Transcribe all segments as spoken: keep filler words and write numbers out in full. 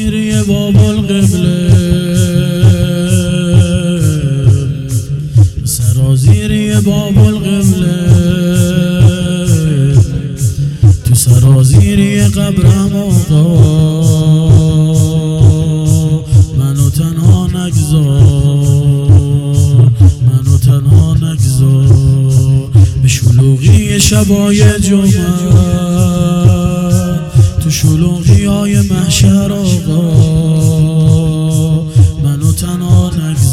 سرازیری باب القبله، سرازیری باب القبله، تو سرازیری قبرم آقا منو تنها نگذار، منو تنها نگذار. به شلوغی شبای جمعه، تو شلوغی های محشر آقا منو تنها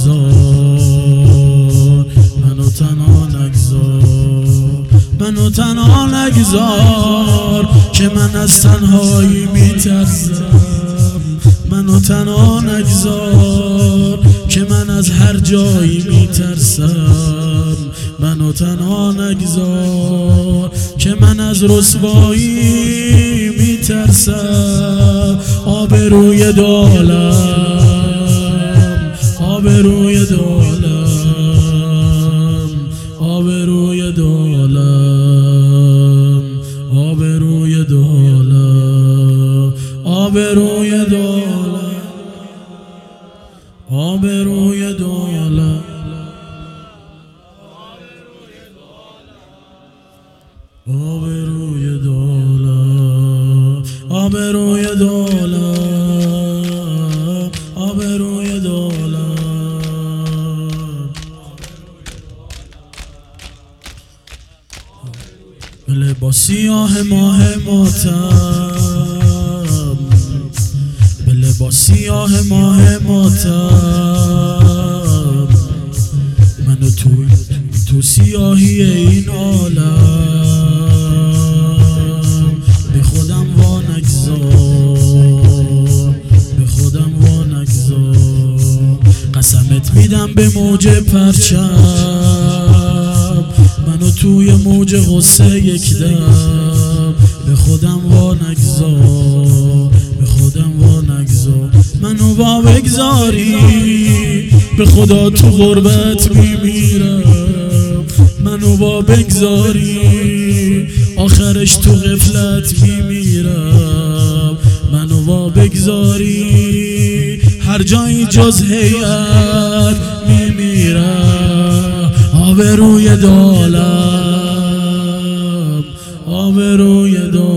نگذار، منو تنها نگذار، منو تنها نگذار که من از تنهایی میترسم. منو تنها نگذار که من از هر جایی میترسم. منو تنها نگذار که من از رسوایی میترسم. آبروی دالم، آبروی دالم، آبروی دالم، آبروی دالم، آبروی دالم، آبروی دالم، آبروی دالم، آبروی دالم، آبروی دالم. به لباس سیاه ماه ماتم، به لباس سیاه ماه ماتم، منو تو تو سیاهی این عالم به خودم وا نگذار، به خودم وا نگذار. قسمت میدم به موج پرچم، منو توی موج غصه یک دم به خودم وا نگذار، به خودم وا نگذار. منو وا بگذاری به خدا تو غربت میمیرم. منو وا بگذاری آخرش تو غفلت میمیرم. منو وا بگذاری هر جایی جز هیئت میمیرم. آبروی دالم، آبروی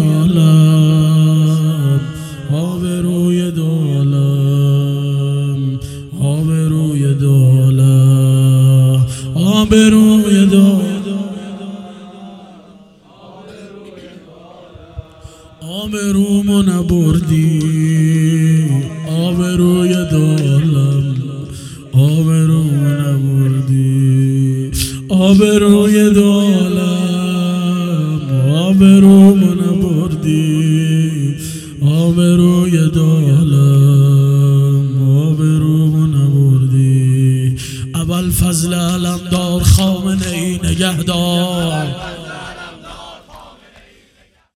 دالم، آبروی دالم، آبروی دالم، آبروی دالم، آبرومو نبردی. آبروی دالم، آبرومو نبردی. آبروی دالم، آبرومو نبردی. آبروی دالم، آبرومو نبردی. ابوالفضل علمدار خامنه‌ای نگهدار.